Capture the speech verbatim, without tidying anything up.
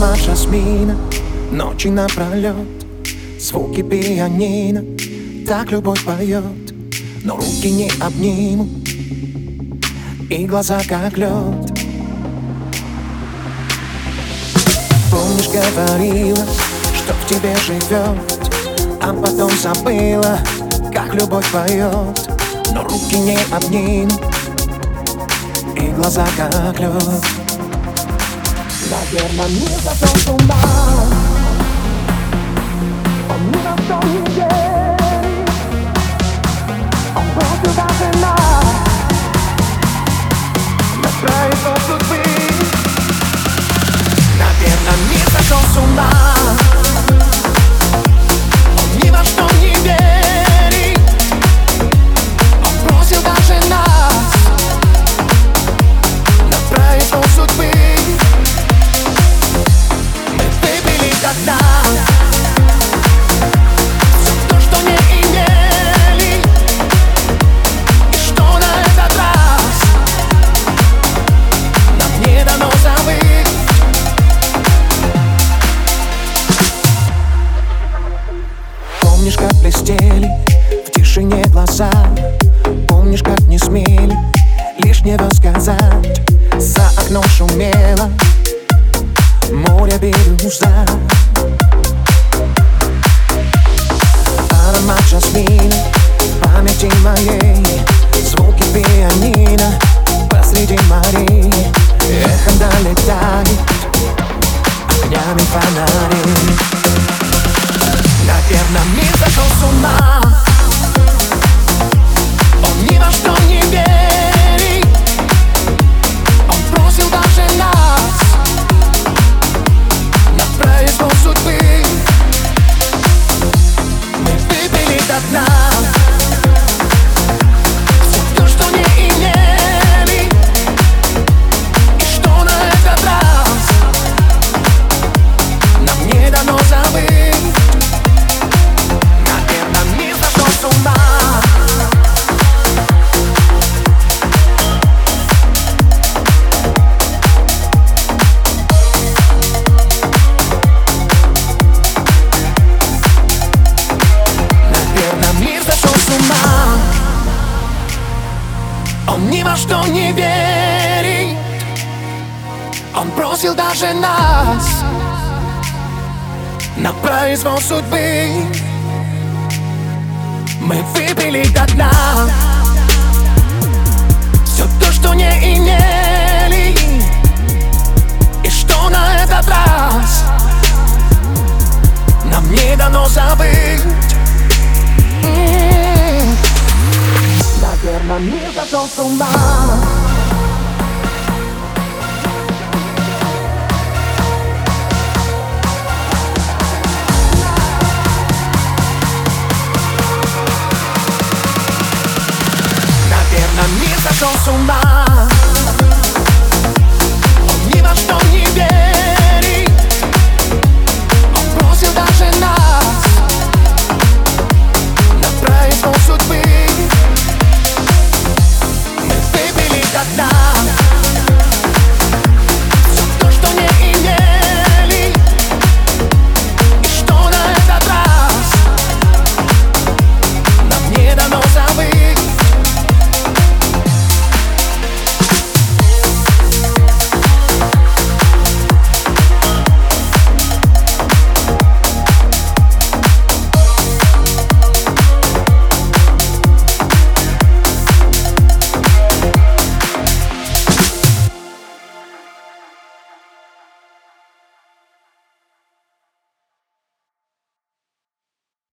Аромат жасмина, ночи напролет, звуки пианино, так любовь поет. Но руки не обниму, и глаза как лед. Помнишь, говорила, что в тебе живет, а потом забыла, как любовь поет. Но руки не обниму, и глаза как лед. Наверное, мир зашел с ума, он ни во что не верит, он бросил даже нас на произвол судьбы. Наверное, мир зашел с ума, он ни во что не верит, он бросил даже нас на произвол судьбы. Когда все то, что не имели, и что на этот раз нам не дано забыть. Помнишь, как блестели в тишине глаза, помнишь, как не смели лишнего сказать. За окном шумело море бирюза. Аромат жасмина в памяти моей, звуки пианино посреди морей. Эхом долетает огнями фонарей. Наверное, мир зашел с ума, он ни во что не верит, он бросил даже нас на произвол судьбы. Мы выпили до дна все то, что не имели, и что на этот раз нам не дано забыть. Наверное, мир зашел с ума, он ни во что не верит, он бросил даже нас на произвол судьбы. Мы выпили до дна все то, что не имели, и что на этот раз нам не дано забыть. Наверное, мир зашел с ума. Наверное, мир зашел с ума.